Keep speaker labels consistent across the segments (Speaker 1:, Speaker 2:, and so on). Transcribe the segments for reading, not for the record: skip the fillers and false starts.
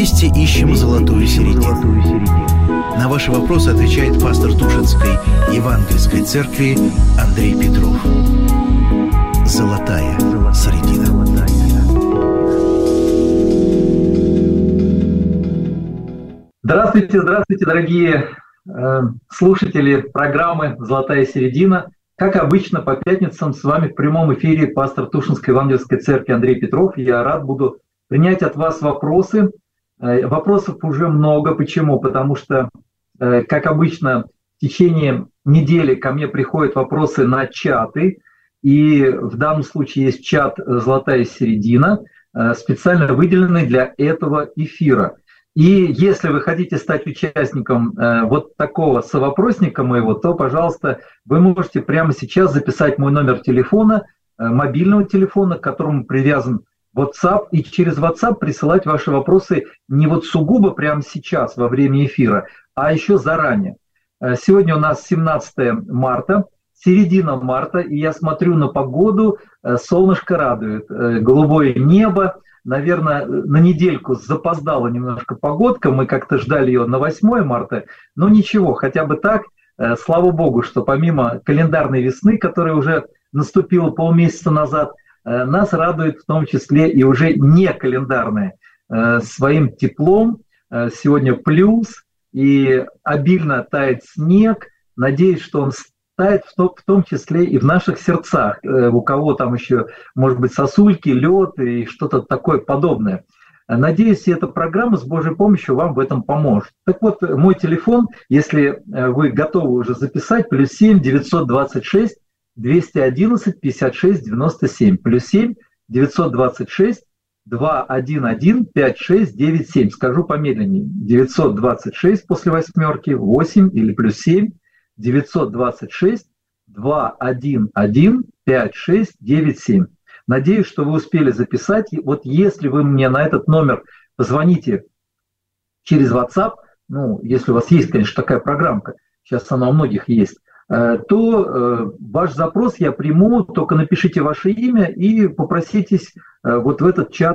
Speaker 1: Вместе ищем золотую середину. На ваши вопросы отвечает пастор Тушинской Евангельской церкви Андрей Петров. Золотая середина.
Speaker 2: Здравствуйте, здравствуйте, дорогие слушатели программы «Золотая середина». Как обычно, по пятницам с вами в прямом эфире пастор Тушинской Евангельской церкви Андрей Петров. Я рад буду принять от вас вопросы. Вопросов уже много. Почему? Потому что, как обычно, в течение недели ко мне приходят вопросы на чаты. И в данном случае есть чат «Золотая середина», специально выделенный для этого эфира. И если вы хотите стать участником вот такого совопросника моего, то, пожалуйста, вы можете прямо сейчас записать мой номер телефона, мобильного телефона, к которому привязан WhatsApp, и через WhatsApp присылать ваши вопросы не вот сугубо прямо сейчас, во время эфира, а еще заранее. Сегодня у нас 17 марта, середина марта, и я смотрю на погоду, солнышко радует, голубое небо. Наверное, на недельку запоздала немножко погодка, мы как-то ждали ее на 8 марта, но ничего, хотя бы так, слава богу, что помимо календарной весны, которая уже наступила полмесяца назад, нас радует в том числе и уже не календарная своим теплом. Сегодня плюс, и обильно тает снег, надеюсь, что он тает в том числе и в наших сердцах. У кого там еще, может быть, сосульки, лед и что-то такое подобное. Надеюсь, эта программа с Божьей помощью вам в этом поможет. Так вот, мой телефон, если вы готовы уже записать, +7 926 211 56 97. +7 926 211 5697. Скажу помедленнее. 926 после восьмерки, 8 или +7 926 211 5697. Надеюсь, что вы успели записать. И вот если вы мне на этот номер позвоните через WhatsApp, ну, если у вас есть, конечно, такая программка, сейчас она у многих есть, то ваш запрос я приму, только напишите ваше имя и попроситесь вот в этот чат,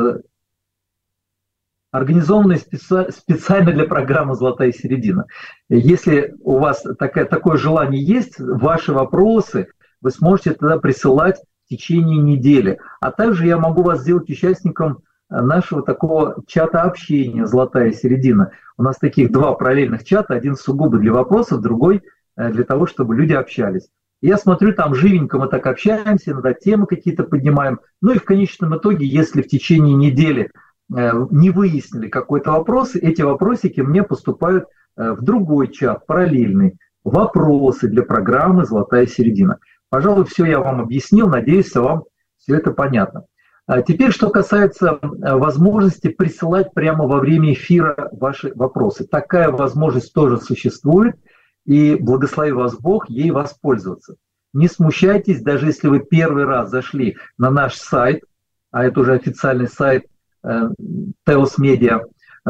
Speaker 2: организованный специально для программы «Золотая середина». Если у вас такое желание есть, ваши вопросы вы сможете тогда присылать в течение недели. А также я могу вас сделать участником нашего такого чата общения «Золотая середина». У нас таких два параллельных чата, один сугубо для вопросов, другой для того, чтобы люди общались. Я смотрю, там живенько мы так общаемся, иногда темы какие-то поднимаем. Ну и в конечном итоге, если в течение недели не выяснили какой-то вопрос, эти вопросики мне поступают в другой чат, параллельный. Вопросы для программы «Золотая середина». Пожалуй, все я вам объяснил, надеюсь, вам все это понятно. Теперь, что касается возможности присылать прямо во время эфира ваши вопросы. Такая возможность тоже существует, и благослови вас Бог ей воспользоваться. Не смущайтесь, даже если вы первый раз зашли на наш сайт, а это уже официальный сайт Теос Медиа,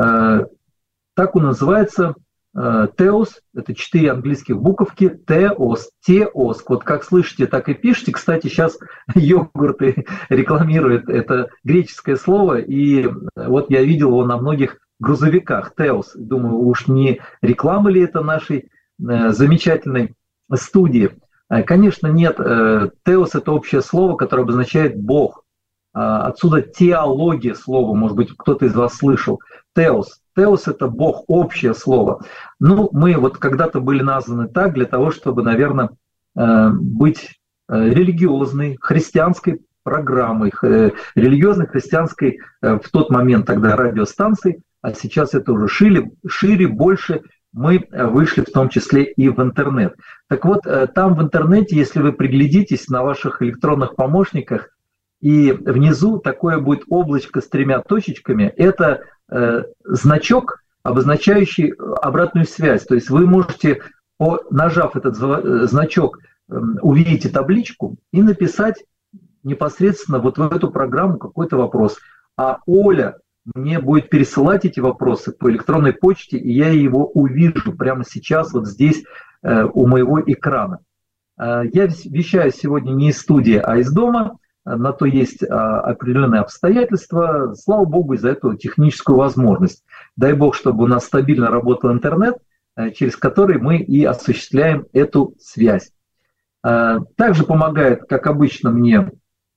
Speaker 2: так он называется, Теос, это 4 английских буковки, Теос, Теос, вот как слышите, так и пишите. Кстати, сейчас йогурты рекламируют это греческое слово, и вот я видел его на многих грузовиках, Теос. Думаю, уж не реклама ли это нашей замечательной студии? Конечно, нет, Теос — это общее слово, которое обозначает Бог. Отсюда теология слова, может быть, кто-то из вас слышал. Теос. Теос — это Бог, общее слово. Ну, мы вот когда-то были названы так для того, чтобы, наверное, быть религиозной, христианской программой, религиозной, христианской в тот момент тогда радиостанцией, а сейчас это уже шире, больше. Мы вышли в том числе и в интернет. Так вот, там в интернете, если вы приглядитесь на ваших электронных помощниках, и внизу такое будет облачко с 3 точечками, это значок, обозначающий обратную связь. То есть вы можете, нажав этот значок, увидите табличку и написать непосредственно вот в эту программу какой-то вопрос. А Оля мне будет пересылать эти вопросы по электронной почте, и я его увижу прямо сейчас вот здесь у моего экрана. Я вещаю сегодня не из студии, а из дома. на то есть определенные обстоятельства. Слава Богу за эту техническую возможность. Дай Бог, чтобы у нас стабильно работал интернет, через который мы и осуществляем эту связь. Также помогает, как обычно, мне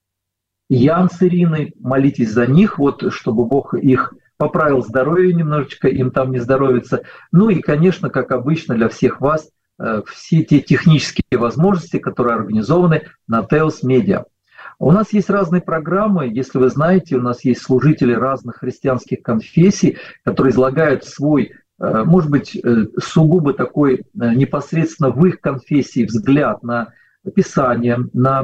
Speaker 2: Ян с Ириной. Молитесь за них, вот, чтобы Бог их поправил здоровье немножечко, им там не здоровится. Ну и, конечно, как обычно для всех вас, все те технические возможности, которые организованы на Теос Медиа. У нас есть разные программы, если вы знаете, у нас есть служители разных христианских конфессий, которые излагают свой, может быть, сугубо такой непосредственно в их конфессии взгляд на Писание, на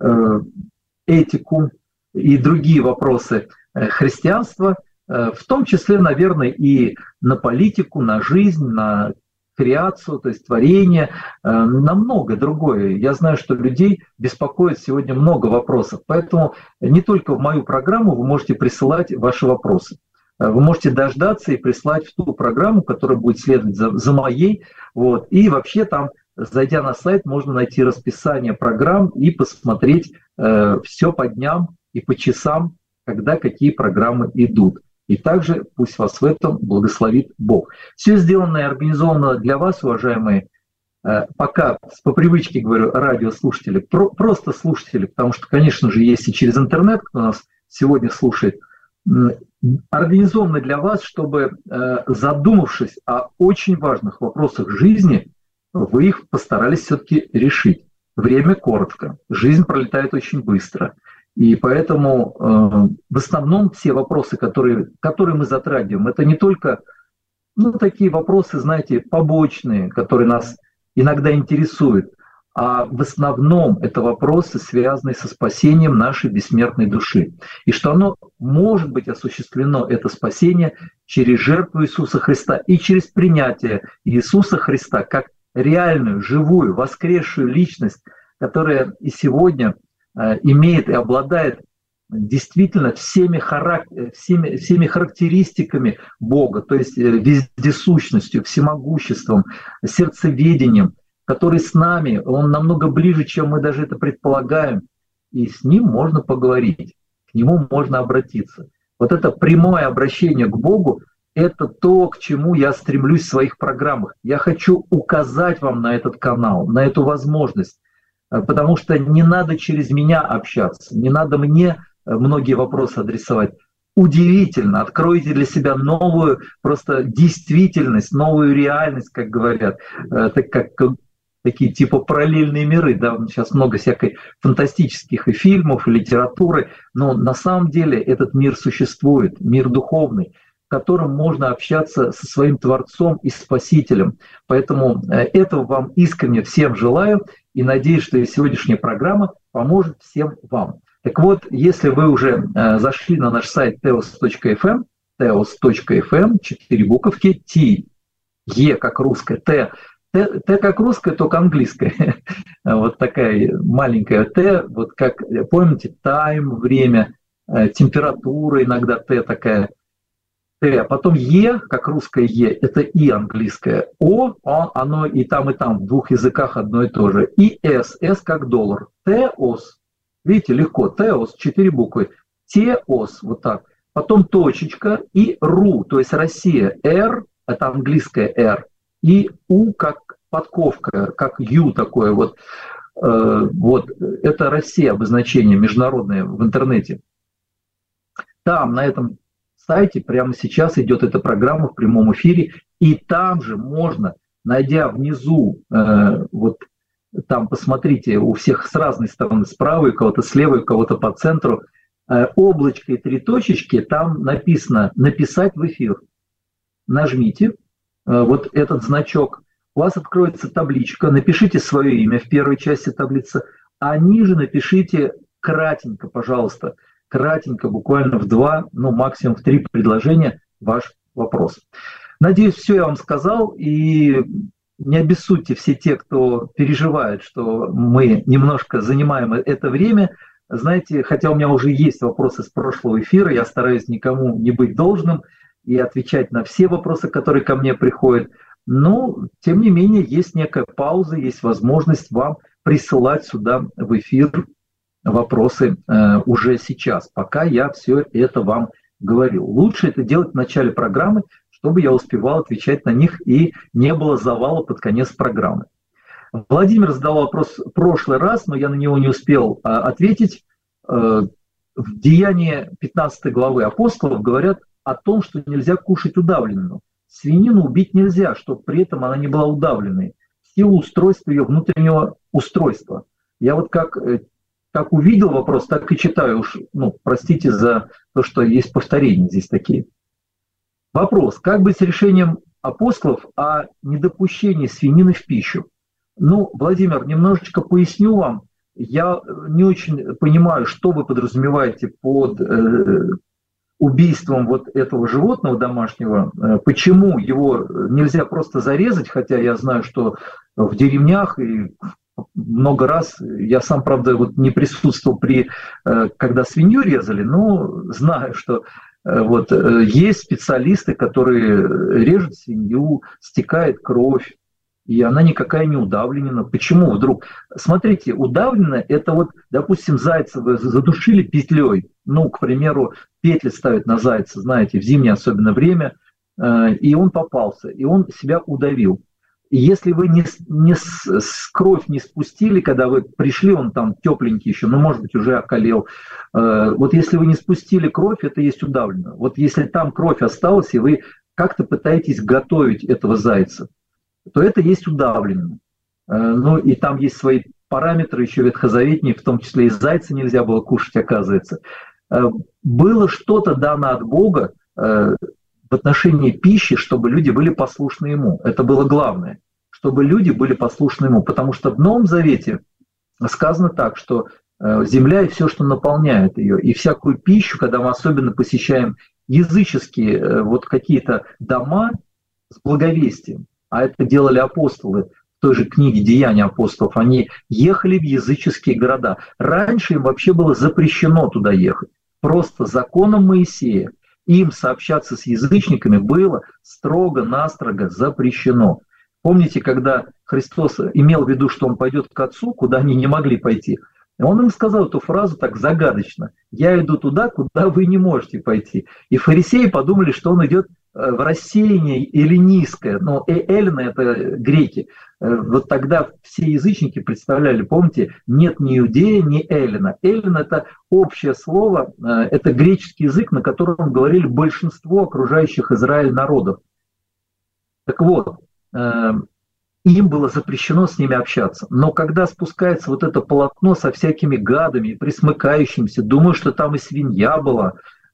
Speaker 2: этику и другие вопросы христианства, в том числе, наверное, и на политику, на жизнь, на креацию, то есть творение, на многое другое. Я знаю, что людей беспокоит сегодня много вопросов, поэтому не только в мою программу вы можете присылать ваши вопросы. Вы можете дождаться и прислать в ту программу, которая будет следовать за моей. Вот. И вообще там, зайдя на сайт, можно найти расписание программ и посмотреть все по дням и по часам, когда какие программы идут. И также пусть вас в этом благословит Бог. Все сделано и организовано для вас, уважаемые, пока по привычке говорю, радиослушатели, просто слушатели, потому что, конечно же, есть и через интернет, кто нас сегодня слушает, организовано для вас, чтобы, задумавшись о очень важных вопросах жизни, вы их постарались все-таки решить. Время коротко, жизнь пролетает очень быстро. И поэтому в основном все вопросы, которые мы затрагиваем, это не только такие вопросы, знаете, побочные, которые нас иногда интересуют, а в основном это вопросы, связанные со спасением нашей бессмертной души. И что оно может быть осуществлено, это спасение, через жертву Иисуса Христа и через принятие Иисуса Христа как реальную, живую, воскресшую личность, которая и сегодня имеет и обладает действительно всеми характеристиками Бога, то есть вездесущностью, всемогуществом, сердцеведением, который с нами, он намного ближе, чем мы даже это предполагаем, и с ним можно поговорить, к нему можно обратиться. Вот это прямое обращение к Богу – это то, к чему я стремлюсь в своих программах. Я хочу указать вам на этот канал, на эту возможность, потому что не надо через меня общаться, не надо мне многие вопросы адресовать. Удивительно, откройте для себя новую просто действительность, новую реальность, как говорят, так как такие типа параллельные миры. Да, сейчас много всякой фантастических и фильмов, и литературы, но на самом деле этот мир существует, мир духовный, в котором можно общаться со своим Творцом и Спасителем. Поэтому этого вам искренне всем желаю и надеюсь, что и сегодняшняя программа поможет всем вам. Так вот, если вы уже зашли на наш сайт teos.fm, 4 буковки, T, E как русская, T как русская, только английская. Вот такая маленькая T, вот как, помните, time, время, температура иногда T такая, T. А потом E, как русское E, это И английское. О, оно и там, в двух языках одно и то же. И S, S как доллар. Теос. Видите, легко. Теос, 4 буквы. Теос, вот так. Потом точечка и РУ, то есть Россия. R, это английское R. И У как подковка, как Ю такое вот. Вот это Россия, обозначение международное в интернете. Там, на этом сайте, прямо сейчас идет эта программа в прямом эфире, и там же можно, найдя внизу, вот там посмотрите, у всех с разной стороны, справа, у кого-то слева, у кого-то по центру, облачко и 3 точечки, там написано «Написать в эфир». Нажмите вот этот значок, у вас откроется табличка, напишите свое имя в первой части таблицы, а ниже напишите кратенько, пожалуйста, кратенько, буквально в 2, ну максимум в 3 предложения ваш вопрос. Надеюсь, все я вам сказал, и не обессудьте все те, кто переживает, что мы немножко занимаем это время. Знаете, хотя у меня уже есть вопросы с прошлого эфира, я стараюсь никому не быть должным и отвечать на все вопросы, которые ко мне приходят. Но, тем не менее, есть некая пауза, есть возможность вам присылать сюда в эфир вопросы уже сейчас, пока я все это вам говорил. Лучше это делать в начале программы, чтобы я успевал отвечать на них и не было завала под конец программы. Владимир задал вопрос в прошлый раз, но я на него не успел ответить. В Деянии 15 главы апостолов говорят о том, что нельзя кушать удавленную. Свинину убить нельзя, чтобы при этом она не была удавленной. В силу устройства ее внутреннего устройства. Я вот как увидел вопрос, так и читаю. Уж, простите за то, что есть повторения здесь такие. Вопрос. Как быть с решением апостолов о недопущении свинины в пищу? Владимир, немножечко поясню вам. Я не очень понимаю, что вы подразумеваете под убийством вот этого животного домашнего. Почему его нельзя просто зарезать, хотя я знаю, что в деревнях и много раз, я сам, правда, не присутствовал когда свинью резали, но знаю, что есть специалисты, которые режут свинью, стекает кровь, и она никакая не удавлена. Почему вдруг? Смотрите, удавлено – это допустим, зайца вы задушили петлей, к примеру, петли ставят на зайца, знаете, в зимнее особенно время, и он попался, и он себя удавил. И если вы кровь не спустили, когда вы пришли, он там тепленький еще, может быть, уже околел. Если вы не спустили кровь, это есть удавлено. Если там кровь осталась, и вы как-то пытаетесь готовить этого зайца, то это есть удавлено. И там есть свои параметры еще ветхозаветные, в том числе и зайца нельзя было кушать, оказывается. Было что-то дано от Бога в отношении пищи, чтобы люди были послушны Ему. Это было главное, чтобы люди были послушны Ему. Потому что в Новом Завете сказано так, что земля и все, что наполняет ее, и всякую пищу, когда мы особенно посещаем языческие какие-то дома с благовестием, а это делали апостолы в той же книге «Деяния апостолов», они ехали в языческие города. Раньше им вообще было запрещено туда ехать. Просто законом Моисея им сообщаться с язычниками было строго-настрого запрещено. Помните, когда Христос имел в виду, что Он пойдет к Отцу, куда они не могли пойти, Он им сказал эту фразу так загадочно: «Я иду туда, куда вы не можете пойти». И фарисеи подумали, что Он идет в рассеяние эллинистское, но эллины – это греки. Тогда все язычники представляли, помните, нет ни иудея, ни эллина. Эллин – это общее слово, это греческий язык, на котором говорили большинство окружающих Израиль народов. Так вот, им было запрещено с ними общаться. Но когда спускается это полотно со всякими гадами, присмыкающимися, думаю, что там и свинья была,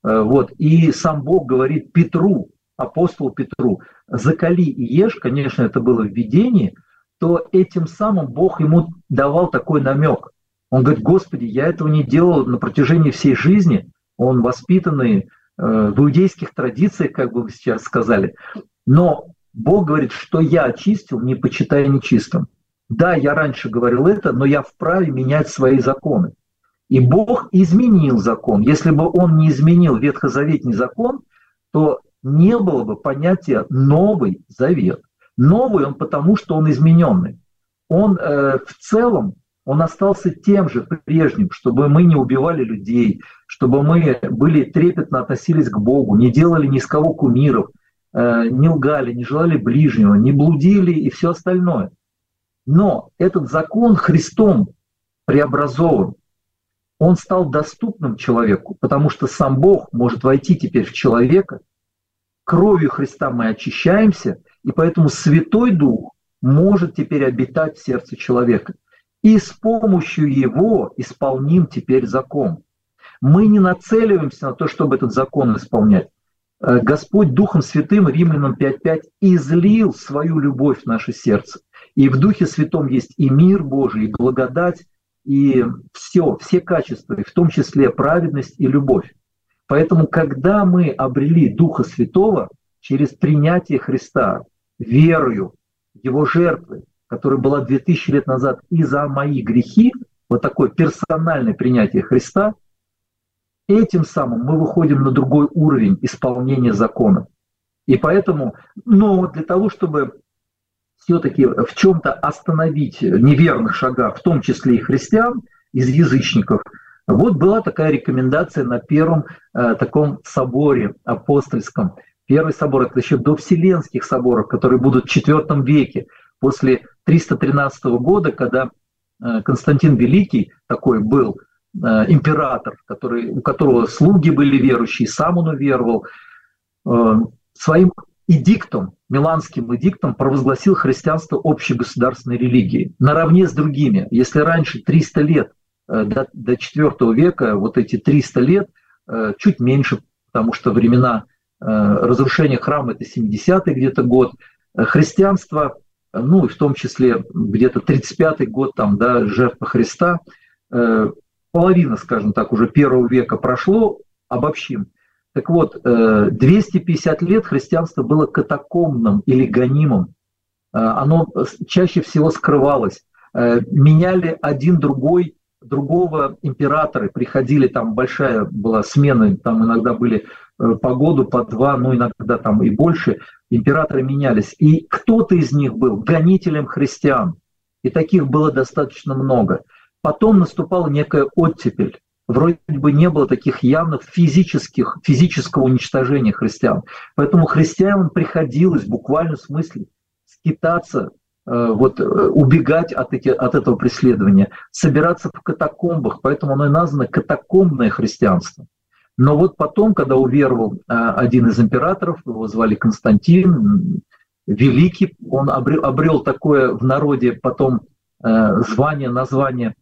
Speaker 2: и сам Бог говорит Петру, апостолу Петру: «Закали и ешь», конечно, это было в видении, то этим самым Бог ему давал такой намек. Он говорит: «Господи, я этого не делал на протяжении всей жизни». Он воспитанный в иудейских традициях, как бы вы сейчас сказали. Но Бог говорит, что я очистил, не почитай нечистым. Да, я раньше говорил это, но я вправе менять свои законы. И Бог изменил закон. Если бы Он не изменил ветхозаветный закон, то не было бы понятия «Новый Завет». Новый он потому, что он измененный. Он в целом, он остался тем же прежним, чтобы мы не убивали людей, чтобы мы трепетно относились к Богу, не делали ни с кого кумиров, не лгали, не желали ближнего, не блудили и все остальное. Но этот закон Христом преобразован. Он стал доступным человеку, потому что сам Бог может войти теперь в человека. Кровью Христа мы очищаемся, и поэтому Святой Дух может теперь обитать в сердце человека. И с помощью Его исполним теперь закон. Мы не нацеливаемся на то, чтобы этот закон исполнять. Господь Духом Святым, Римлянам 5:5, излил свою любовь в наше сердце. И в Духе Святом есть и мир Божий, и благодать, и все качества, и в том числе праведность и любовь. Поэтому, когда мы обрели Духа Святого через принятие Христа, верою Его жертвы, которая была 2000 лет назад и за мои грехи, такое персональное принятие Христа, этим самым мы выходим на другой уровень исполнения закона. И поэтому, для того, чтобы все-таки в чем-то остановить неверных шагах, в том числе и христиан, из язычников. Вот была такая рекомендация на первом таком соборе апостольском. Первый собор – это еще до Вселенских соборов, которые будут в IV веке, после 313 года, когда Константин Великий такой был, император, у которого слуги были верующие, сам он уверовал, своим эдиктом, Миланским эдиктом провозгласил христианство общегосударственной религией, наравне с другими. Если раньше 300 лет до IV века, вот эти 300 лет, чуть меньше, потому что времена разрушения храма – это 70-й где-то год, христианство, ну и в том числе где-то 35-й год, там, да, жертва Христа, половина, скажем так, уже первого века прошло, обобщим. Так вот, 250 лет христианство было катакомбным или гонимым. Оно чаще всего скрывалось. Меняли один другого императоры. Приходили, там большая была смена, там иногда были по году, по два, ну иногда там и больше. Императоры менялись. И кто-то из них был гонителем христиан. И таких было достаточно много. Потом наступала некая оттепель. Вроде бы не было таких явных физического уничтожения христиан. Поэтому христианам приходилось в буквальном смысле скитаться, убегать от этого преследования, собираться в катакомбах. Поэтому оно и названо катакомбное христианство. Но вот потом, когда уверовал один из императоров, его звали Константин Великий, он обрел такое в народе потом название.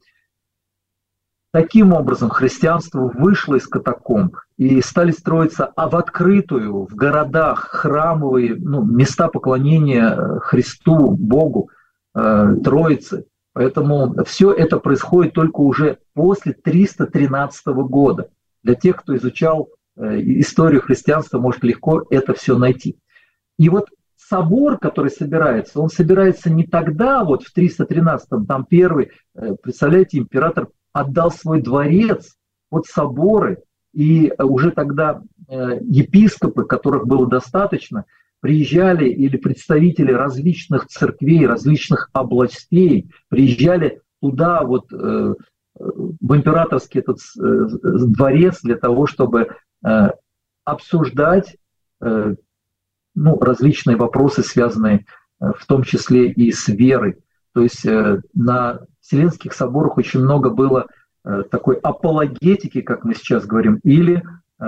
Speaker 2: Таким образом, христианство вышло из катакомб и стали строиться в открытую, в городах, храмовые места поклонения Христу, Богу, Троице. Поэтому все это происходит только уже после 313 года. Для тех, кто изучал историю христианства, может легко это все найти. И вот собор, который собирается, он собирается не тогда, вот в 313-м, там первый, представляете, император отдал свой дворец под соборы, и уже тогда епископы, которых было достаточно, приезжали, или представители различных церквей, различных областей, приезжали туда, в императорский этот дворец для того, чтобы обсуждать различные вопросы, связанные в том числе и с верой. То есть на Вселенских соборах очень много было такой апологетики, как мы сейчас говорим, или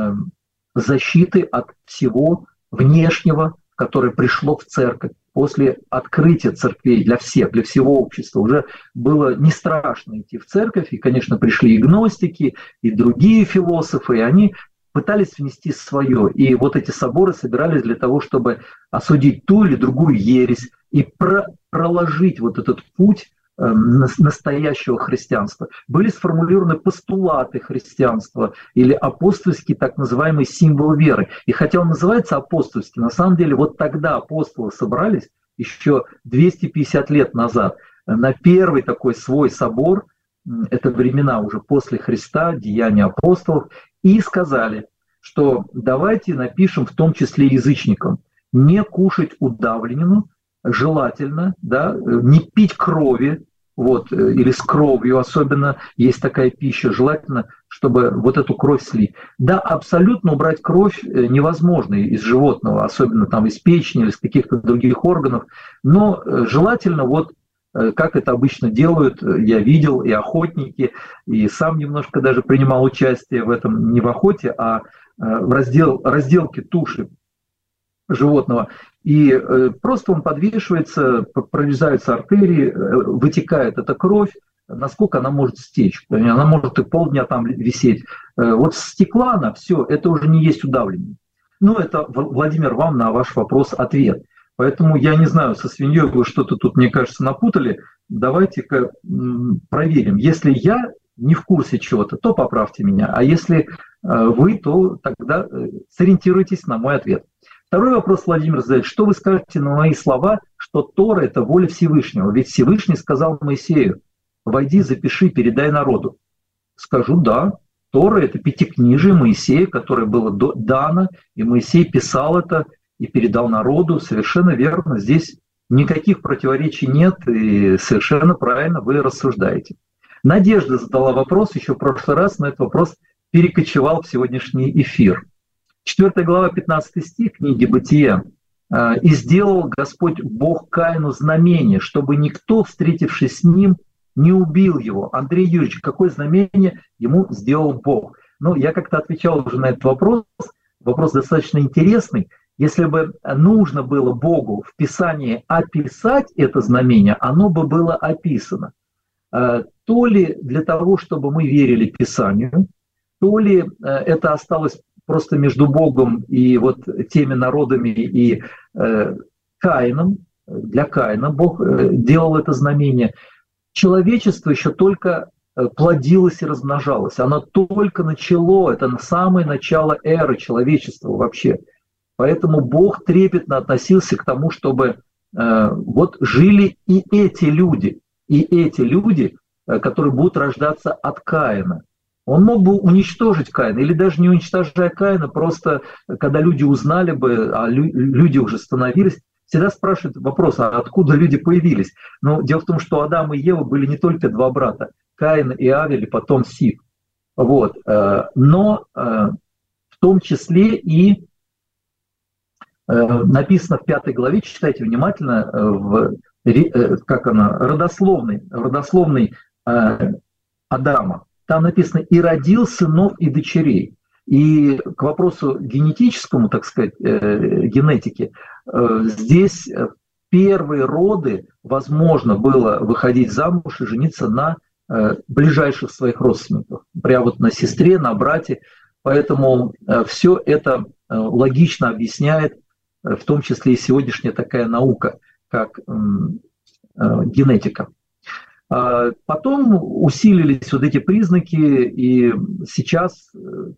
Speaker 2: защиты от всего внешнего, которое пришло в церковь. После открытия церквей для всех, для всего общества уже было не страшно идти в церковь, и, конечно, пришли и гностики, и другие философы, и они пытались внести свое. И вот эти соборы собирались для того, чтобы осудить ту или другую ересь и проложить вот этот путь настоящего христианства. Были сформулированы постулаты христианства или апостольский так называемый символ веры. И хотя он называется апостольский, на самом деле вот тогда апостолы собрались, еще 250 лет назад, на первый такой свой собор, это времена уже после Христа, Деяния апостолов, и сказали, что давайте напишем в том числе язычникам, не кушать удавленину, желательно, да, не пить крови, или с кровью, особенно есть такая пища, желательно, чтобы вот эту кровь слить. Да, абсолютно убрать кровь невозможно из животного, особенно там из печени или из каких-то других органов, но желательно как это обычно делают, я видел и охотники, и сам немножко даже принимал участие в этом, не в охоте, а в разделке туши животного. И просто он подвешивается, прорезаются артерии, вытекает эта кровь, насколько она может стечь. Она может и полдня там висеть. Вот стекла она, все, это уже не есть удавление. Это, Владимир, вам на ваш вопрос ответ. Поэтому я не знаю, со свиньей вы что-то тут, мне кажется, напутали. Давайте-ка проверим. Если я не в курсе чего-то, то поправьте меня. А если вы, то тогда сориентируйтесь на мой ответ. Второй вопрос, Владимир, задает. Что вы скажете на мои слова, что Тора – это воля Всевышнего? Ведь Всевышний сказал Моисею: «Войди, запиши, передай народу». Скажу: да, Тора – это пятикнижие Моисея, которое было дано, и Моисей писал это и передал народу. Совершенно верно, здесь никаких противоречий нет, и совершенно правильно вы рассуждаете. Надежда задала вопрос еще в прошлый раз, но этот вопрос перекочевал в сегодняшний эфир. 4 глава, 15 стих книги «Бытия». «И сделал Господь Бог Каину знамение, чтобы никто, встретившись с ним, не убил его». Андрей Юрьевич, какое знамение ему сделал Бог? Ну, я как-то отвечал уже на этот вопрос. Вопрос достаточно интересный. Если бы нужно было Богу в Писании описать это знамение, оно бы было описано. То ли для того, чтобы мы верили Писанию, то ли это осталось просто между Богом и вот теми народами и Каином. Для Каина Бог делал это знамение. Человечество еще только плодилось и размножалось. Оно только начало, это самое начало эры человечества вообще. Поэтому Бог трепетно относился к тому, чтобы вот жили и эти люди, которые будут рождаться от Каина. Он мог бы уничтожить Каина, или даже не уничтожая Каина, просто когда люди узнали бы, а люди уже становились, всегда спрашивают вопрос, а откуда люди появились? Но дело в том, что Адам и Ева были не только два брата, Каин и Авель, и потом Сиф. Вот. Но в том числе и написано в 5 главе, читайте внимательно, родословной Адама. Там написано «и родил сынов и дочерей». И к вопросу генетическому, так сказать, генетики, здесь первые роды возможно было выходить замуж и жениться на ближайших своих родственников, прямо вот на сестре, на брате. Поэтому все это логично объясняет, в том числе и сегодняшняя такая наука, как генетика. Потом усилились вот эти признаки, и сейчас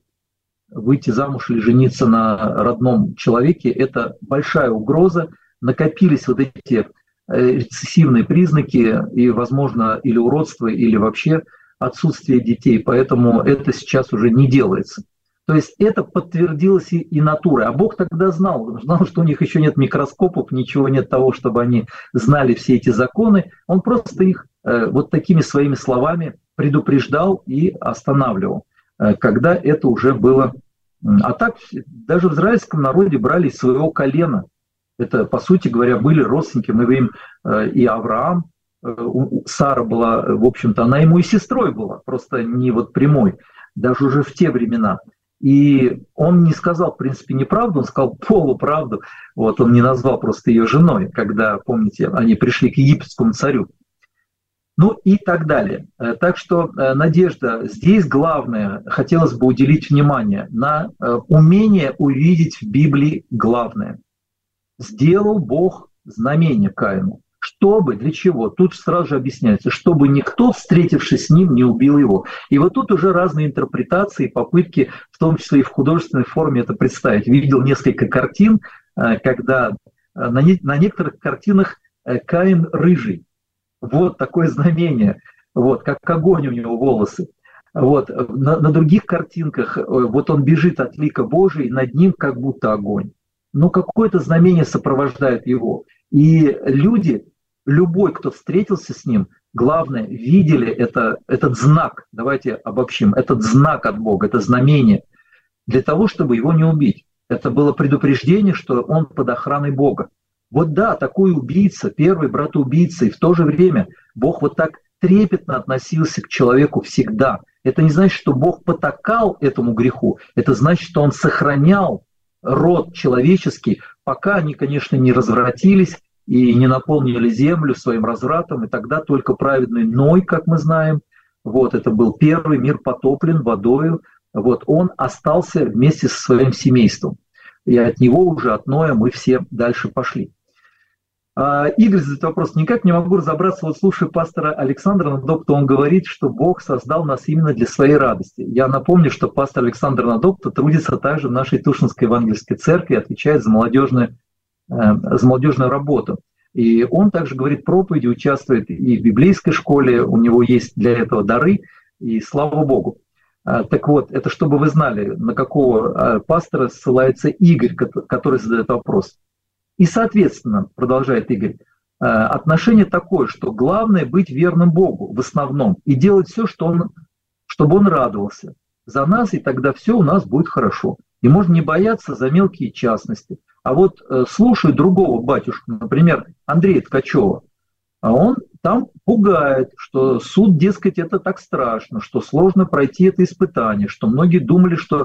Speaker 2: выйти замуж или жениться на родном человеке – это большая угроза. Накопились вот эти рецессивные признаки, и, возможно, или уродство, или вообще отсутствие детей, поэтому это сейчас уже не делается. То есть это подтвердилось и натурой. А Бог тогда знал, что у них еще нет микроскопов, ничего нет того, чтобы они знали все эти законы. Он просто их вот такими своими словами предупреждал и останавливал, когда это уже было. А так даже в израильском народе брали из своего колена. Это, по сути говоря, были родственники. Мы видим и Авраам, Сара была, в общем-то, она ему и сестрой была, просто не вот прямой, даже уже в те времена. И он не сказал, в принципе, неправду, он сказал полуправду. Вот он не назвал просто ее женой, когда, помните, они пришли к египетскому царю. Ну и так далее. Так что, Надежда, здесь главное, хотелось бы уделить внимание на умение увидеть в Библии главное. Сделал Бог знамение Каину. Чтобы, для чего? Тут сразу же объясняется, чтобы никто, встретившись с ним, не убил его. И вот тут уже разные интерпретации, попытки, в том числе и в художественной форме, это представить. Видел несколько картин, когда на некоторых картинах Каин рыжий. Вот такое знамение, вот, как огонь у него волосы. Вот, на других картинках вот он бежит от лика Божия, и над ним как будто огонь. Но какое-то знамение сопровождает его. И люди, любой, кто встретился с ним, главное, видели этот знак, давайте обобщим, этот знак от Бога, это знамение, для того, чтобы его не убить. Это было предупреждение, что он под охраной Бога. Вот да, такой убийца, первый брат-убийца, и в то же время Бог вот так трепетно относился к человеку всегда. Это не значит, что Бог потакал этому греху, это значит, что Он сохранял род человеческий, пока они, конечно, не развратились и не наполнили землю своим развратом, и тогда только праведный Ной, как мы знаем, вот это был первый мир потоплен водою, вот он остался вместе со своим семейством. И от него уже, от Ноя, мы все дальше пошли. Игорь задает вопрос. Никак не могу разобраться, вот слушая пастора Александра Надокта, он говорит, что Бог создал нас именно для своей радости. Я напомню, что пастор Александр Надокта трудится также в нашей Тушинской Евангельской церкви, отвечает за молодежную работу. И он также говорит проповеди, участвует и в библейской школе, у него есть для этого дары, и слава Богу. Так вот, это чтобы вы знали, на какого пастора ссылается Игорь, который задает вопрос. И, соответственно, продолжает Игорь, отношение такое, что главное быть верным Богу в основном и делать все, чтобы Он радовался за нас, и тогда все у нас будет хорошо. И можно не бояться за мелкие частности. А вот слушаю другого батюшку, например, Андрея Ткачева, а он там пугает, что суд, дескать, это так страшно, что сложно пройти это испытание, что многие думали, что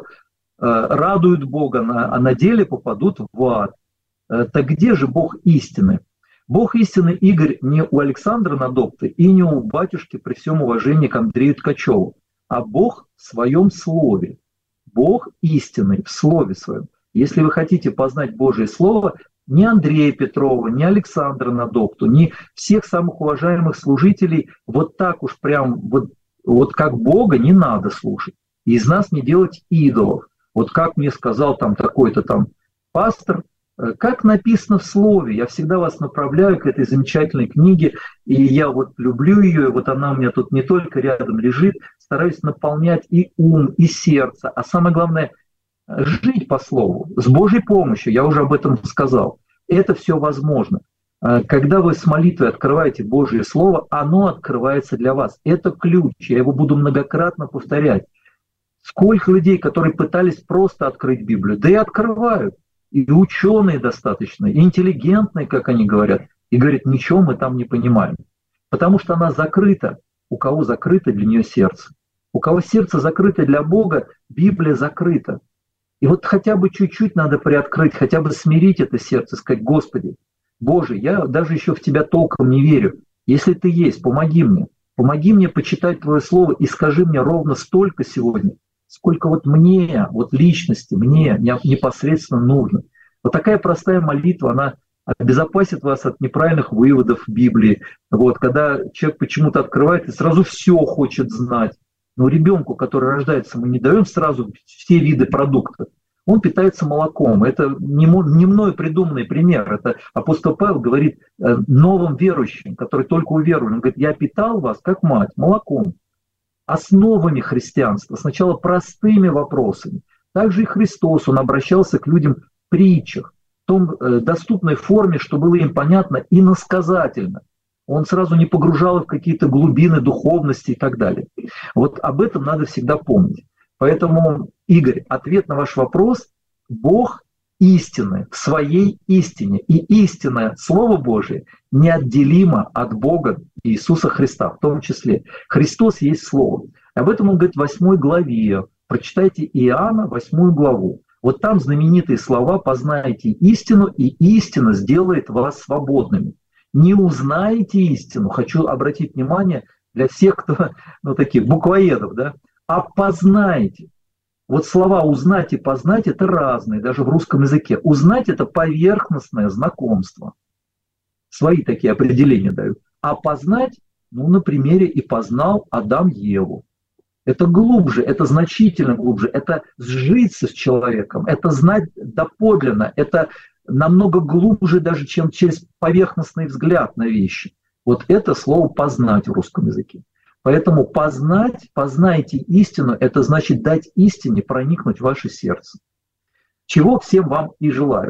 Speaker 2: радуют Бога, а на деле попадут в ад. Так где же Бог истины? Бог истины, Игорь, не у Александра Надопты и не у батюшки, при всем уважении к Андрею Ткачеву, а Бог в своем слове. Бог истинный в слове своем. Если вы хотите познать Божье слово, ни Андрея Петрова, ни Александра Надопту, ни всех самых уважаемых служителей вот так уж прям вот как Бога не надо слушать. И из нас не делать идолов. Вот как мне сказал там такой-то там пастор, как написано в слове, я всегда вас направляю к этой замечательной книге, и я вот люблю ее, и вот она у меня тут не только рядом лежит, стараюсь наполнять и ум, и сердце, а самое главное – жить по слову, с Божьей помощью, я уже об этом сказал. Это все возможно. Когда вы с молитвой открываете Божье Слово, оно открывается для вас. Это ключ, я его буду многократно повторять. Сколько людей, которые пытались просто открыть Библию, да и открывают. И ученые достаточно, и интеллигентные, как они говорят, и говорят, ничего мы там не понимаем. Потому что она закрыта. У кого закрыто для нее сердце? У кого сердце закрыто для Бога, Библия закрыта. И вот хотя бы чуть-чуть надо приоткрыть, хотя бы смирить это сердце, сказать, Господи, Боже, я даже еще в Тебя толком не верю. Если Ты есть, помоги мне почитать Твое Слово и скажи мне ровно столько сегодня, сколько вот мне, вот личности, мне непосредственно нужно. Вот такая простая молитва, она обезопасит вас от неправильных выводов в Библии. Вот, когда человек почему-то открывает и сразу все хочет знать. Но ребенку, который рождается, мы не даем сразу все виды продуктов. Он питается молоком. Это не мной придуманный пример. Это апостол Павел говорит новым верующим, которые только уверовали. Он говорит, я питал вас, как мать, молоком. Основами христианства, сначала простыми вопросами. Также и Христос, Он обращался к людям в притчах, в том доступной форме, что было им понятно иносказательно. Он сразу не погружал их в какие-то глубины духовности и так далее. Вот об этом надо всегда помнить. Поэтому, Игорь, ответ на ваш вопрос – Бог истины в своей истине. И истинное Слово Божие неотделимо от Бога Иисуса Христа, в том числе. Христос есть Слово. Об этом он говорит в 8 главе. Прочитайте Иоанна, 8 главу. Вот там знаменитые слова «познайте истину, и истина сделает вас свободными». Не узнаете истину, хочу обратить внимание для всех, кто, таких буквоедов, да, а познаете. Вот слова «узнать» и «познать» — это разные, даже в русском языке. Узнать — это поверхностное знакомство. Свои такие определения дают. А познать, на примере «и познал Адам Еву». Это глубже, это значительно глубже, это сжиться с человеком, это знать доподлинно, это намного глубже даже, чем через поверхностный взгляд на вещи. Вот это слово «познать» в русском языке. Поэтому познать, познайте истину, это значит дать истине проникнуть в ваше сердце. Чего всем вам и желаю.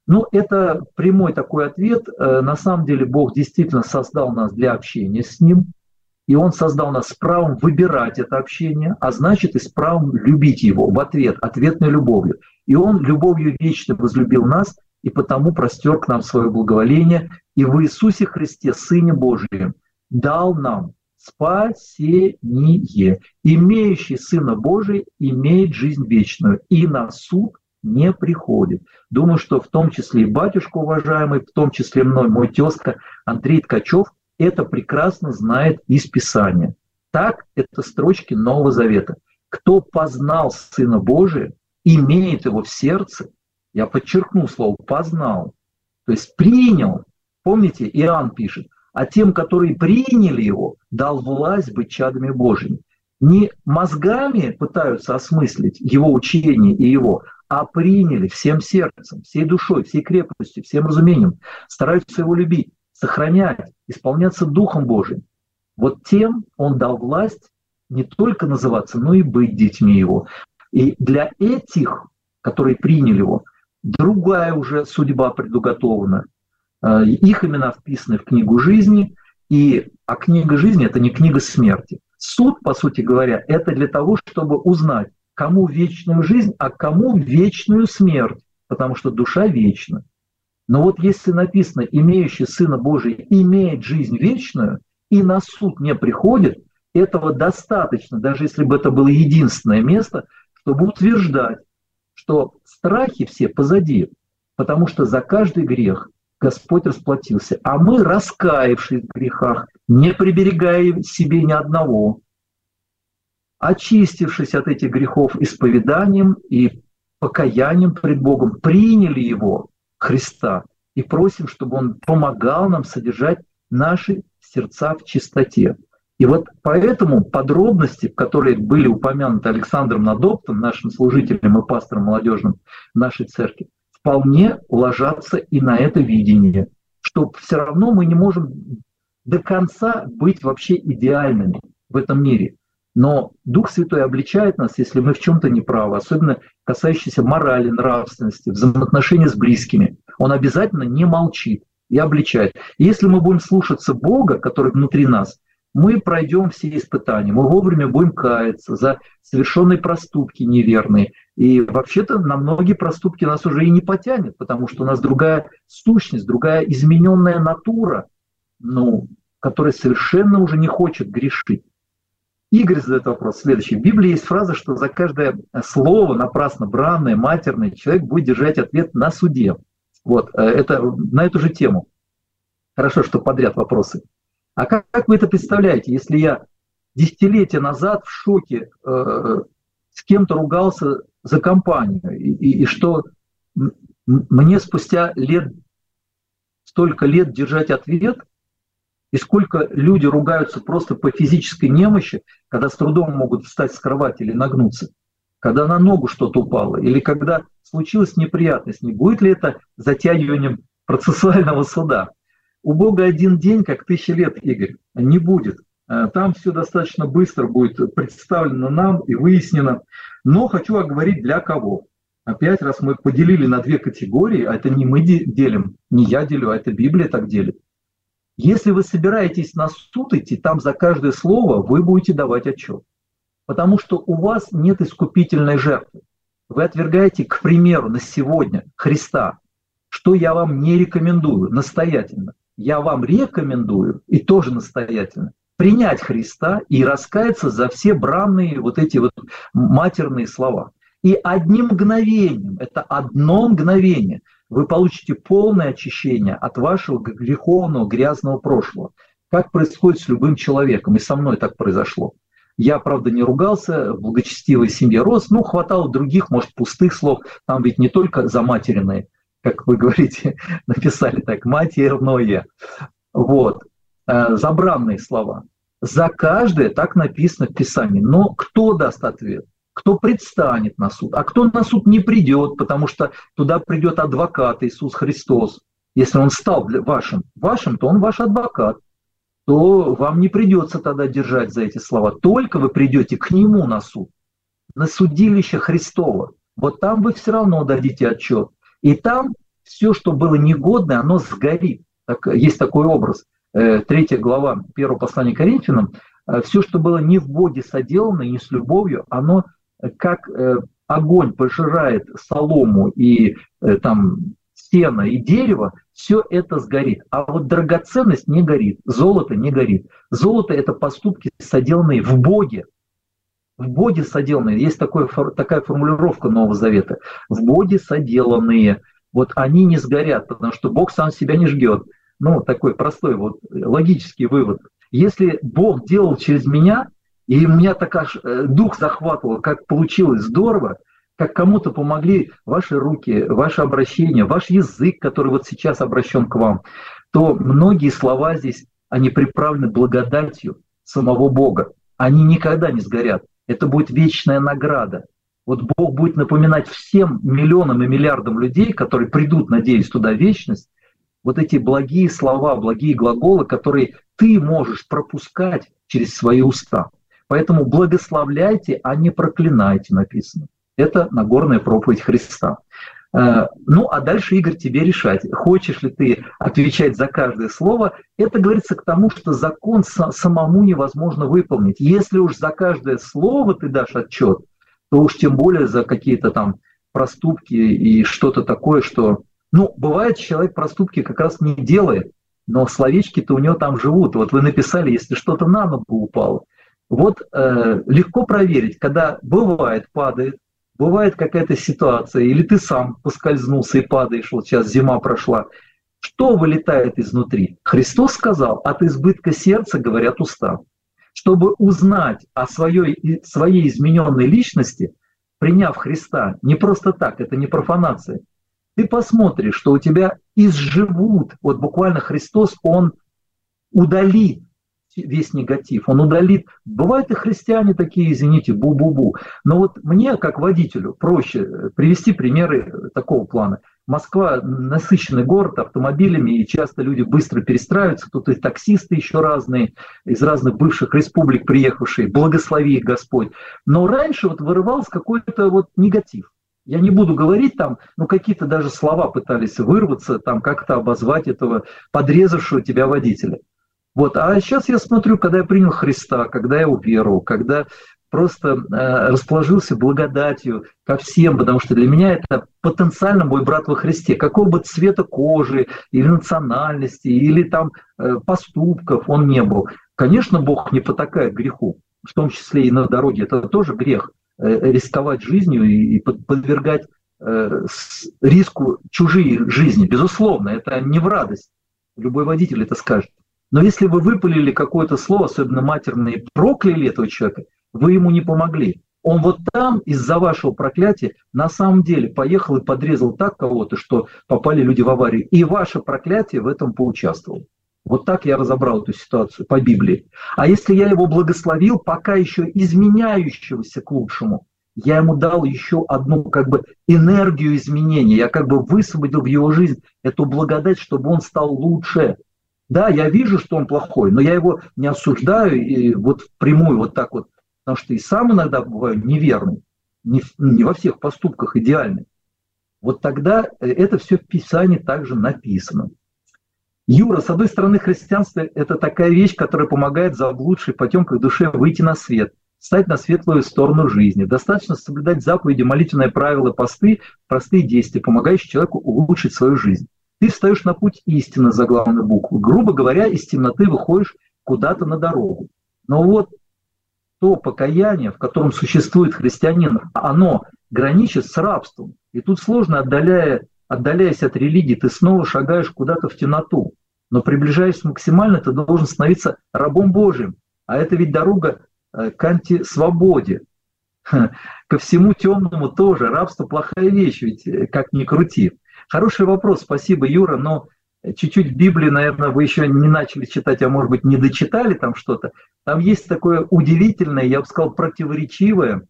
Speaker 2: Это прямой такой ответ. На самом деле Бог действительно создал нас для общения с Ним, и Он создал нас с правом выбирать это общение, а значит и с правом любить Его в ответ, ответной любовью. И Он любовью вечной возлюбил нас, и потому простер к нам свое благоволение, и в Иисусе Христе, Сыне Божием, дал нам спасение. Имеющий Сына Божия имеет жизнь вечную, и на суд не приходит. Думаю, что в том числе и батюшка уважаемый, в том числе мой тезка Андрей Ткачев, это прекрасно знает из Писания. Так, это строчки Нового Завета. Кто познал Сына Божия, имеет Его в сердце, я подчеркну слово «познал», то есть принял. Помните, Иоанн пишет, а тем, которые приняли Его, дал власть быть чадами Божьими. Не мозгами пытаются осмыслить Его учение и Его, а приняли всем сердцем, всей душой, всей крепостью, всем разумением, стараются Его любить, сохранять, исполняться Духом Божиим. Вот тем Он дал власть не только называться, но и быть детьми Его. И для этих, которые приняли Его, другая уже судьба предуготована. Их имена вписаны в книгу жизни, а книга жизни – это не книга смерти. Суд, по сути говоря, это для того, чтобы узнать, кому вечную жизнь, а кому вечную смерть, потому что душа вечна. Но вот если написано «имеющий Сына Божия имеет жизнь вечную» и на суд не приходит, этого достаточно, даже если бы это было единственное место, чтобы утверждать, что страхи все позади, потому что за каждый грех Господь расплатился. А мы, раскаявшись в грехах, не приберегая себе ни одного, очистившись от этих грехов исповеданием и покаянием пред Богом, приняли Его, Христа, и просим, чтобы Он помогал нам содержать наши сердца в чистоте. И вот поэтому подробности, которые были упомянуты Александром Надоптом, нашим служителем и пастором молодежным нашей церкви, вполне ложатся и на это видение, что все равно мы не можем до конца быть вообще идеальными в этом мире. Но Дух Святой обличает нас, если мы в чем-то неправы, особенно касающиеся морали, нравственности, взаимоотношений с близкими. Он обязательно не молчит и обличает. И если мы будем слушаться Бога, который внутри нас, мы пройдем все испытания, мы вовремя будем каяться за совершенные проступки неверные. И вообще-то на многие проступки нас уже и не потянет, потому что у нас другая сущность, другая измененная натура, которая совершенно уже не хочет грешить. Игорь задает вопрос следующий. В Библии есть фраза, что за каждое слово напрасно бранное, матерное, человек будет держать ответ на суде. Вот, это на эту же тему. Хорошо, что подряд вопросы. А как вы это представляете, если я десятилетия назад в шоке с кем-то ругался за компанию, и что мне спустя столько лет держать ответ, и сколько люди ругаются просто по физической немощи, когда с трудом могут встать с кровати или нагнуться, когда на ногу что-то упало, или когда случилась неприятность, не будет ли это затягиванием процессуального суда? У Бога один день, как 1000 лет, Игорь, не будет. Там все достаточно быстро будет представлено нам и выяснено. Но хочу оговорить для кого. Опять раз мы поделили на 2 категории, а это не мы делим, не я делю, а это Библия так делит. Если вы собираетесь на суд идти, там за каждое слово вы будете давать отчет. Потому что у вас нет искупительной жертвы. Вы отвергаете, к примеру, на сегодня Христа, что я вам не рекомендую настоятельно. Я вам рекомендую, и тоже настоятельно, принять Христа и раскаяться за все бранные вот эти вот матерные слова. И одним мгновением, это одно мгновение, вы получите полное очищение от вашего греховного, грязного прошлого. Как происходит с любым человеком, и со мной так произошло. Я, правда, не ругался, в благочестивой семье рос, хватало других, может, пустых слов, там ведь не только заматеренные, как вы говорите, написали так, матерное. Вот, забранные слова. За каждое так написано в Писании. Но кто даст ответ? Кто предстанет на суд? А кто на суд не придет, потому что туда придет адвокат Иисус Христос. Если Он стал вашим, то Он ваш адвокат. То вам не придется тогда держать за эти слова. Только вы придете к Нему на суд, на судилище Христово. Вот там вы все равно дадите отчет. И там все, что было негодное, оно сгорит. Есть такой образ. 3 глава 1 послания к Коринфянам. Все, что было не в Боге соделано, не с любовью, оно как огонь пожирает солому и сено и дерево, все это сгорит. А вот драгоценность не горит, золото не горит. Золото – это поступки, соделанные в Боге. В Боге соделанные. Есть такая формулировка Нового Завета. В Боге соделанные. Вот они не сгорят, потому что Бог сам себя не жгет. Такой простой логический вывод. Если Бог делал через меня, и у меня так аж дух захватывал, как получилось здорово, как кому-то помогли ваши руки, ваше обращение, ваш язык, который вот сейчас обращен к вам, то многие слова здесь, они приправлены благодатью самого Бога. Они никогда не сгорят. Это будет вечная награда. Вот Бог будет напоминать всем миллионам и миллиардам людей, которые придут, надеюсь, туда в вечность, вот эти благие слова, благие глаголы, которые ты можешь пропускать через свои уста. Поэтому благословляйте, а не проклинайте, написано. Это Нагорная проповедь Христа. Ну, а дальше, Игорь, тебе решать, хочешь ли ты отвечать за каждое слово. Это говорится к тому, что закон самому невозможно выполнить. Если уж за каждое слово ты дашь отчет, то уж тем более за какие-то там проступки и что-то такое, что... Ну, бывает, человек проступки как раз не делает, но словечки-то у него там живут. Вот вы написали, если что-то на ногу упало. Вот легко проверить, когда бывает, падает, бывает какая-то ситуация, или ты сам поскользнулся и падаешь, вот сейчас зима прошла, что вылетает изнутри? Христос сказал, от избытка сердца говорят уста. Чтобы узнать о своей измененной личности, приняв Христа, не просто так, это не профанация, ты посмотришь, что у тебя изживут, вот буквально Христос, Он удалит весь негатив, Он удалит. Бывают и христиане такие, извините, бу-бу-бу. Но вот мне, как водителю, проще привести примеры такого плана. Москва насыщенный город автомобилями, и часто люди быстро перестраиваются. Тут и таксисты еще разные, из разных бывших республик приехавшие, благослови их Господь. Но раньше вот вырывался какой-то вот негатив. Я не буду говорить там, ну какие-то даже слова пытались вырваться, там как-то обозвать этого подрезавшего тебя водителя. Вот. А сейчас я смотрю, когда я принял Христа, когда я уверовал, когда просто расположился благодатью ко всем, потому что для меня это потенциально мой брат во Христе, какого бы цвета кожи или национальности, или там поступков он не был. Конечно, Бог не потакает греху, в том числе и на дороге, это тоже грех, рисковать жизнью и подвергать риску чужие жизни. Безусловно, это не в радость, любой водитель это скажет. Но если вы выпалили какое-то слово, особенно матерное, и прокляли этого человека, вы ему не помогли. Он вот там из-за вашего проклятия на самом деле поехал и подрезал так кого-то, что попали люди в аварию. И ваше проклятие в этом поучаствовало. Вот так я разобрал эту ситуацию по Библии. А если я его благословил, пока еще изменяющегося к лучшему, я ему дал еще одну как бы энергию изменения, я как бы высвободил в его жизнь эту благодать, чтобы он стал лучше. Да, я вижу, что он плохой, но я его не осуждаю и вот впрямую вот так вот, потому что и сам иногда бываю неверный, не во всех поступках идеальный. Вот тогда это все в Писании также написано. Юра, с одной стороны, христианство – это такая вещь, которая помогает заблудшей потемкой душе выйти на свет, встать на светлую сторону жизни. Достаточно соблюдать заповеди, молитвенные правила, посты, простые действия, помогающие человеку улучшить свою жизнь. Ты встаешь на путь истины за главную букву. Грубо говоря, из темноты выходишь куда-то на дорогу. Но вот то покаяние, в котором существует христианин, оно граничит с рабством. И тут сложно, отдаляясь от религии, ты снова шагаешь куда-то в темноту. Но приближаясь максимально, ты должен становиться рабом Божьим. А это ведь дорога к антисвободе. Ко всему темному тоже. Рабство плохая вещь, ведь как ни крути. Хороший вопрос, спасибо, Юра, но чуть-чуть в Библии, наверное, вы еще не начали читать, а может быть не дочитали там что-то. Там есть такое удивительное, я бы сказал, противоречивое,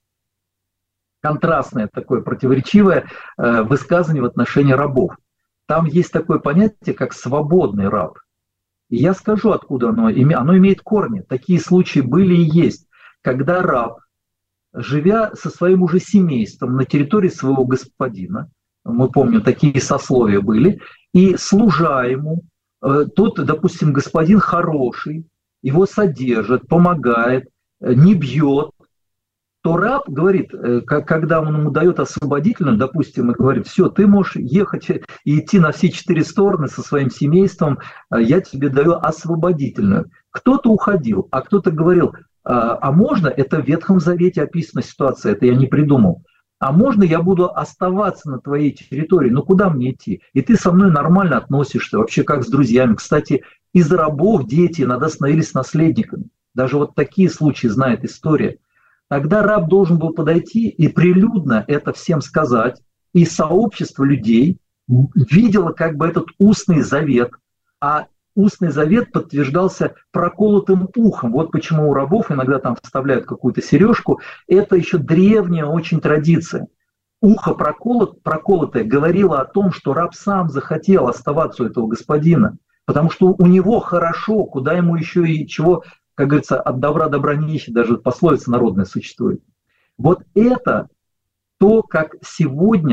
Speaker 2: контрастное такое противоречивое высказывание в отношении рабов. Там есть такое понятие, как свободный раб. И я скажу, откуда оно имеет корни. Такие случаи были и есть, когда раб, живя со своим уже семейством на территории своего господина, мы помним, такие сословия были, и служа ему, тот, допустим, господин хороший, его содержит, помогает, не бьет, то раб говорит, когда он ему дает освободительную, допустим, и говорит, все, ты можешь ехать и идти на все 4 стороны со своим семейством, я тебе даю освободительную. Кто-то уходил, а кто-то говорил, а можно, это в Ветхом Завете описана ситуация, это я не придумал, а можно я буду оставаться на твоей территории, ну куда мне идти? И ты со мной нормально относишься, вообще как с друзьями. Кстати, из рабов дети иногда становились наследниками. Даже вот такие случаи знает история. Тогда раб должен был подойти и прилюдно это всем сказать, и сообщество людей видело как бы этот устный завет, а устный завет подтверждался проколотым ухом. Вот почему у рабов иногда там вставляют какую-то сережку. Это еще древняя очень традиция. Ухо проколотое говорило о том, что раб сам захотел оставаться у этого господина, потому что у него хорошо, куда ему еще и чего, как говорится, от добра добра не ищет, даже пословица народная существует. Вот это то, как сегодня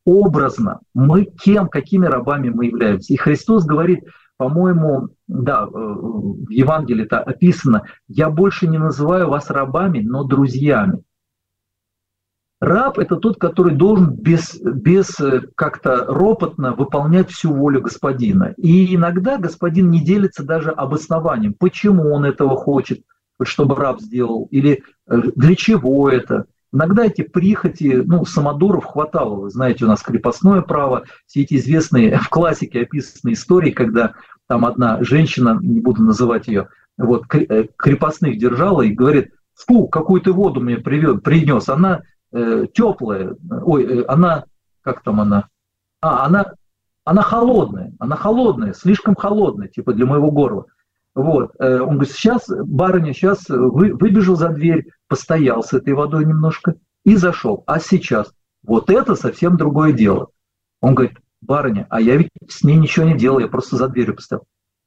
Speaker 2: образно, какими рабами мы являемся. И Христос говорит, по-моему, да, в Евангелии это описано, «Я больше не называю вас рабами, но друзьями». Раб – это тот, который должен без как-то ропотно выполнять всю волю господина. И иногда господин не делится даже обоснованием, почему он этого хочет, чтобы раб сделал, или для чего это. Иногда эти прихоти, самодуров хватало. Вы знаете, у нас крепостное право, все эти известные в классике описанные истории, когда там одна женщина, не буду называть ее, крепостных держала и говорит, фу, какую ты воду мне принес, она теплая, она холодная, слишком холодная, типа для моего горла. Вот. Он говорит, барыня, выбежал за дверь, постоял с этой водой немножко и зашел. А сейчас вот это совсем другое дело. Он говорит, барыня, а я ведь с ней ничего не делал, я просто за дверью постоял.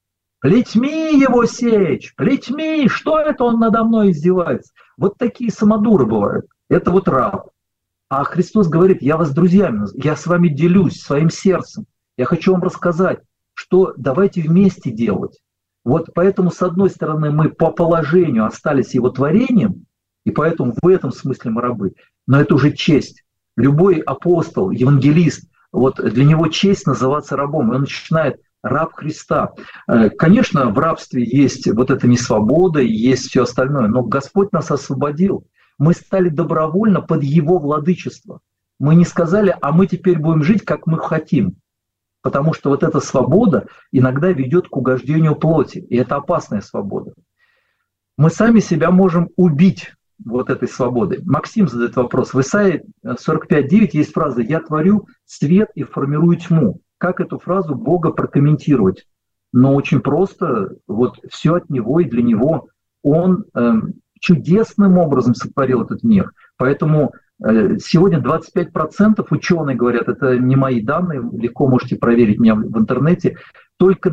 Speaker 2: Плетьми его сечь, плетьми, что это он надо мной издевается? Вот такие самодуры бывают. Это вот раб. А Христос говорит, я вас друзьями, я с вами делюсь своим сердцем. Я хочу вам рассказать, что давайте вместе делать. Вот поэтому, с одной стороны, мы по положению остались его творением, и поэтому в этом смысле мы рабы. Но это уже честь. Любой апостол, евангелист, для него честь называться рабом. И он начинает раб Христа. Конечно, в рабстве есть вот эта несвобода, есть все остальное, но Господь нас освободил. Мы стали добровольно под Его владычество. Мы не сказали, а мы теперь будем жить, как мы хотим. Потому что вот эта свобода иногда ведет к угождению плоти, и это опасная свобода. Мы сами себя можем убить вот этой свободой. Максим задает вопрос. В Исаии 45:9 есть фраза «Я творю свет и формирую тьму». Как эту фразу Бога прокомментировать? Но очень просто, все от Него и для Него. Он чудесным образом сотворил этот мир. Поэтому сегодня 25% ученые говорят, это не мои данные, легко можете проверить меня в интернете, только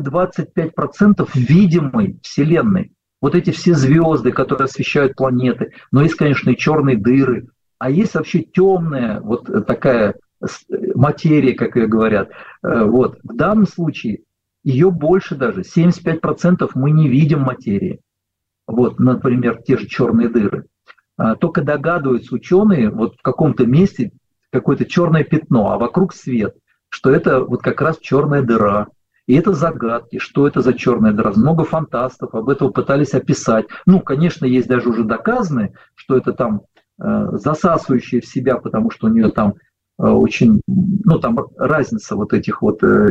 Speaker 2: 25% видимой Вселенной. Вот эти все звезды, которые освещают планеты, но есть, конечно, и черные дыры, а есть вообще темная такая материя, как ее говорят. В данном случае ее больше даже, 75% мы не видим материи. Например, те же черные дыры. Только догадываются ученые, в каком-то месте какое-то черное пятно, а вокруг свет, что это как раз черная дыра. И это загадки, что это за черная дыра. Много фантастов об этом пытались описать. Конечно, есть даже уже доказанные, что это там засасывающая в себя, потому что у нее там очень, там разница этих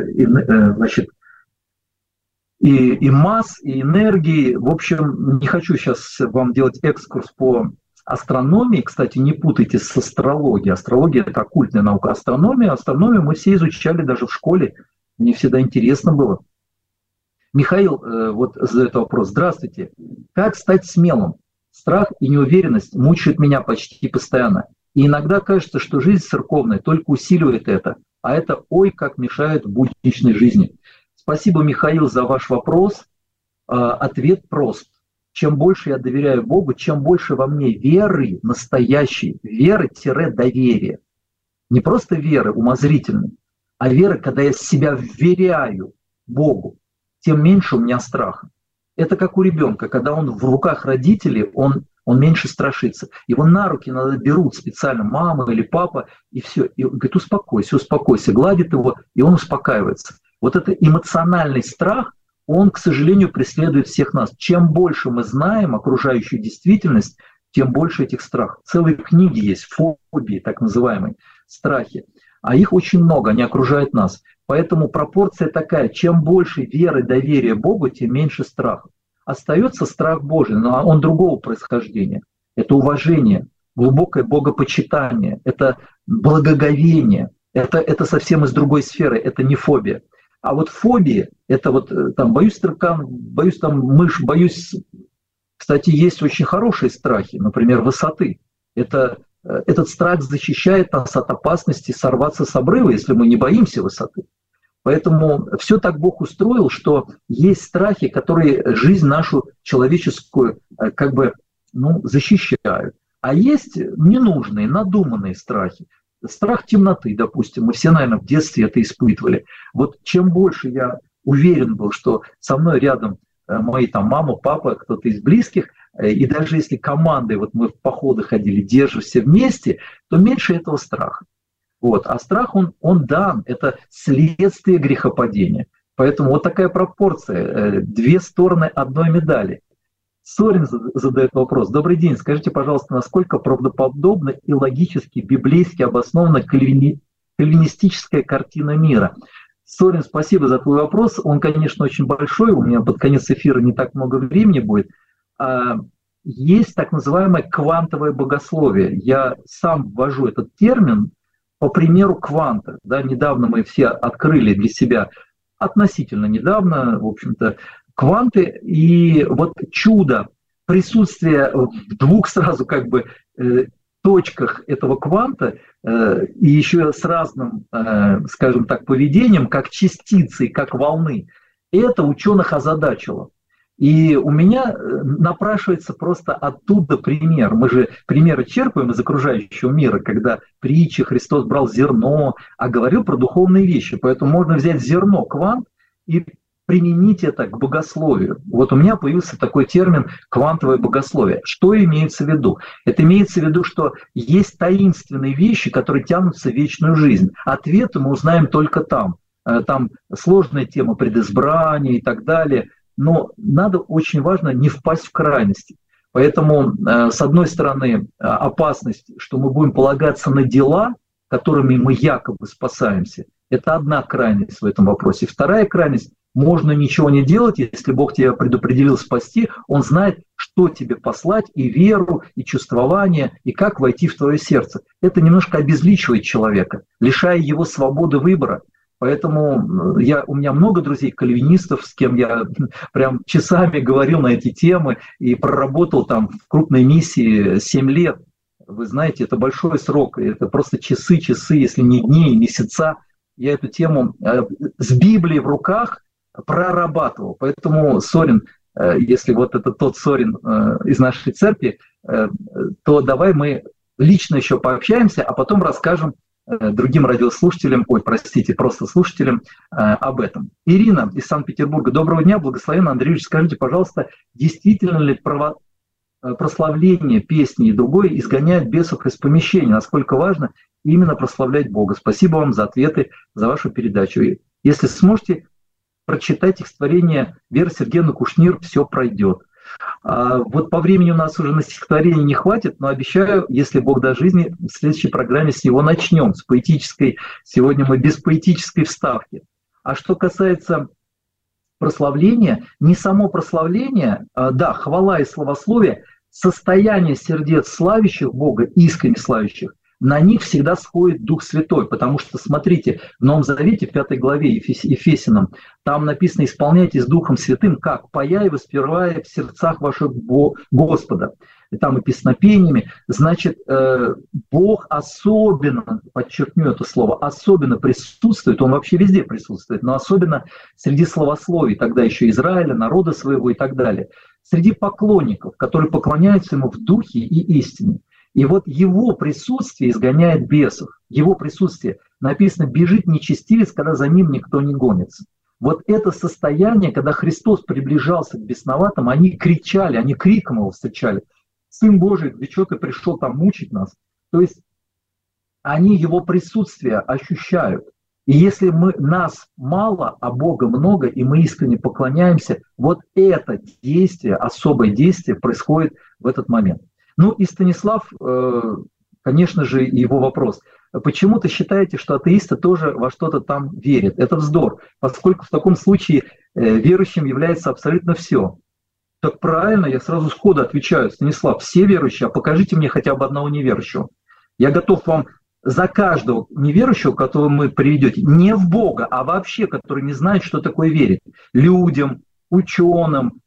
Speaker 2: и масс, и энергии. В общем, не хочу сейчас вам делать экскурс по астрономии. Кстати, не путайте с астрологией. Астрология – это оккультная наука. Астрономию мы все изучали даже в школе. Мне всегда интересно было. Михаил задает вопрос. Здравствуйте. Как стать смелым? Страх и неуверенность мучают меня почти постоянно. И иногда кажется, что жизнь церковная только усиливает это. А это как мешает будничной жизни. Спасибо, Михаил, за ваш вопрос. Ответ прост. Чем больше я доверяю Богу, чем больше во мне веры настоящей, веры-доверия. Не просто веры умозрительной, а веры, когда я себя вверяю Богу, тем меньше у меня страха. Это как у ребенка, когда он в руках родителей, он меньше страшится. Его на руки берут специально мама или папа, и все. И он говорит, успокойся, гладит его, и он успокаивается. Это эмоциональный страх, он, к сожалению, преследует всех нас. Чем больше мы знаем окружающую действительность, тем больше этих страхов. Целые книги есть, фобии, так называемые, страхи. А их очень много, они окружают нас. Поэтому пропорция такая, чем больше веры, доверия Богу, тем меньше страха. Остается страх Божий, но он другого происхождения. Это уважение, глубокое богопочитание, это благоговение, это совсем из другой сферы, это не фобия. А фобия, это боюсь таракан, боюсь мышь, боюсь... Кстати, есть очень хорошие страхи, например, высоты. Этот страх защищает нас от опасности сорваться с обрыва, если мы не боимся высоты. Поэтому все так Бог устроил, что есть страхи, которые жизнь нашу человеческую защищают. А есть ненужные, надуманные страхи. Страх темноты, допустим, мы все, наверное, в детстве это испытывали. Вот чем больше я уверен был, что со мной рядом мои там мама, папа, кто-то из близких, и даже если командой, вот мы в походы ходили, держимся вместе, то меньше этого страха. Вот. А страх, он дан, это следствие грехопадения. Поэтому вот такая пропорция, две стороны одной медали. Сорин задает вопрос. Добрый день, скажите, пожалуйста, насколько правдоподобна и логически, библейски обоснована кальвинистическая картина мира? Сорин, спасибо за твой вопрос. Он, конечно, очень большой, у меня под конец эфира не так много времени будет. Есть так называемое квантовое богословие. Я сам ввожу этот термин по примеру кванта. Да, недавно мы все открыли для себя, относительно недавно, в общем-то, кванты, и вот чудо присутствия в двух сразу как бы точках этого кванта и еще с разным, скажем так, поведением, как частицы, как волны, это ученых озадачило. И у меня напрашивается просто оттуда пример. Мы же примеры черпаем из окружающего мира, когда в притче Христос брал зерно, а говорил про духовные вещи. Поэтому можно взять зерно, квант, и применить это к богословию. Вот у меня появился такой термин «квантовое богословие». Что имеется в виду? Это имеется в виду, что есть таинственные вещи, которые тянутся в вечную жизнь. Ответы мы узнаем только там. Там сложная тема предизбрания и так далее. Но надо, очень важно, не впасть в крайности. Поэтому, с одной стороны, опасность, что мы будем полагаться на дела, которыми мы якобы спасаемся, это одна крайность в этом вопросе. Вторая крайность – можно ничего не делать, если Бог тебя предопределил спасти, Он знает, что тебе послать, и веру, и чувствование, и как войти в твое сердце. Это немножко обезличивает человека, лишая его свободы выбора. Поэтому у меня много друзей кальвинистов, с кем я прям часами говорил на эти темы и проработал там в крупной миссии 7 лет. Вы знаете, это большой срок, это просто часы, если не дни, месяца. Я эту тему с Библией в руках прорабатывал. Поэтому, Сорин, если вот это тот Сорин из нашей церкви, то давай мы лично еще пообщаемся, а потом расскажем другим радиослушателям, просто слушателям об этом. Ирина из Санкт-Петербурга. Доброго дня, благословенный Андрей Ильич. Скажите, пожалуйста, действительно ли прославление песни и другое изгоняет бесов из помещения? Насколько важно именно прославлять Бога? Спасибо вам за ответы, за вашу передачу. Если сможете, прочитать стихотворение Веры Сергеевны Кушнир «Все пройдет». Вот по времени у нас уже на стихотворение не хватит, но обещаю, если Бог даст жизни, в следующей программе с него начнем, с поэтической. Сегодня мы без поэтической вставки. А что касается прославления, не само прославление, да, хвала и славословие, состояние сердец славящих Бога, искренне славящих, на них всегда сходит Дух Святой, потому что, смотрите, в Новом Завете, в 5 главе Ефесянам, там написано «Исполняйтесь Духом Святым, как? Пая и воспевая в сердцах ваших Господа». И там и песнопениями. Значит, Бог особенно, подчеркну это слово, особенно присутствует, Он вообще везде присутствует, но особенно среди славословий, тогда еще Израиля, народа своего и так далее, среди поклонников, которые поклоняются Ему в духе и истине. И вот Его присутствие изгоняет бесов. Его присутствие, написано, бежит нечестивец, когда за ним никто не гонится. Вот это состояние, когда Христос приближался к бесноватым, они кричали, они криком Его встречали. Сын Божий, для чего ты пришел там мучить нас? То есть они Его присутствие ощущают. И если нас мало, а Бога много, и мы искренне поклоняемся, вот это действие, особое действие происходит в этот момент. Ну и Станислав, конечно же, его вопрос. Почему ты считаете, что атеисты тоже во что-то там верят? Это вздор, поскольку в таком случае верующим является абсолютно все. Так правильно, я сразу сходу отвечаю, Станислав, все верующие, а покажите мне хотя бы одного неверующего. Я готов вам за каждого неверующего, которого вы приведете, не в Бога, а вообще, который не знает, что такое верить, людям, ученым,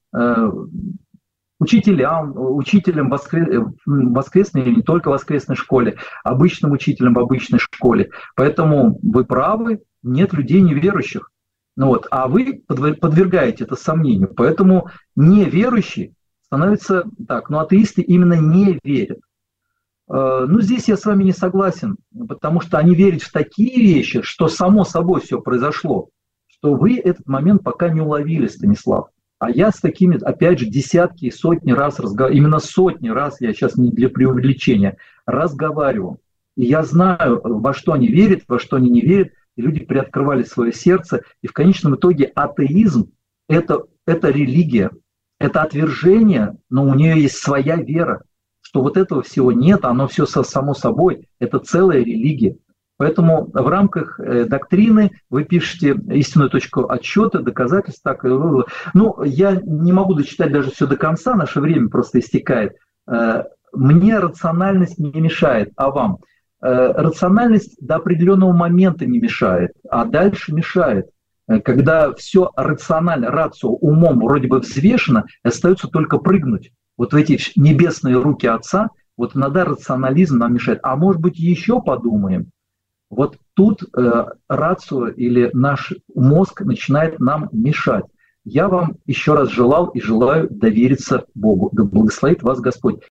Speaker 2: учителям воскресной или не только воскресной школе, обычным учителям в обычной школе. Поэтому вы правы, нет людей неверующих. Вот, а вы подвергаете это сомнению. Поэтому неверующие становятся так, но атеисты именно не верят. Ну, здесь я с вами не согласен, потому что они верят в такие вещи, что само собой все произошло, что вы этот момент пока не уловили, Станислав. А я с такими, опять же, десятки и сотни раз разговариваю, именно сотни раз, я сейчас не для преувеличения, разговариваю. И я знаю, во что они верят, во что они не верят, и люди приоткрывали свое сердце, и в конечном итоге атеизм – это религия, это отвержение, но у нее есть своя вера, что вот этого всего нет, оно все само собой, это целая религия. Поэтому в рамках доктрины вы пишете истинную точку отсчета, доказательств. Так, ну, я не могу дочитать даже все до конца, наше время просто истекает. Мне рациональность не мешает, а вам? Рациональность до определенного момента не мешает, а дальше мешает. Когда все рационально, рацио, умом вроде бы взвешено, остается только прыгнуть. Вот в эти небесные руки Отца, вот иногда рационализм нам мешает. А может быть, еще подумаем? Вот тут рацио или наш мозг начинает нам мешать. Я вам еще раз желал и желаю довериться Богу. Да благословит вас Господь.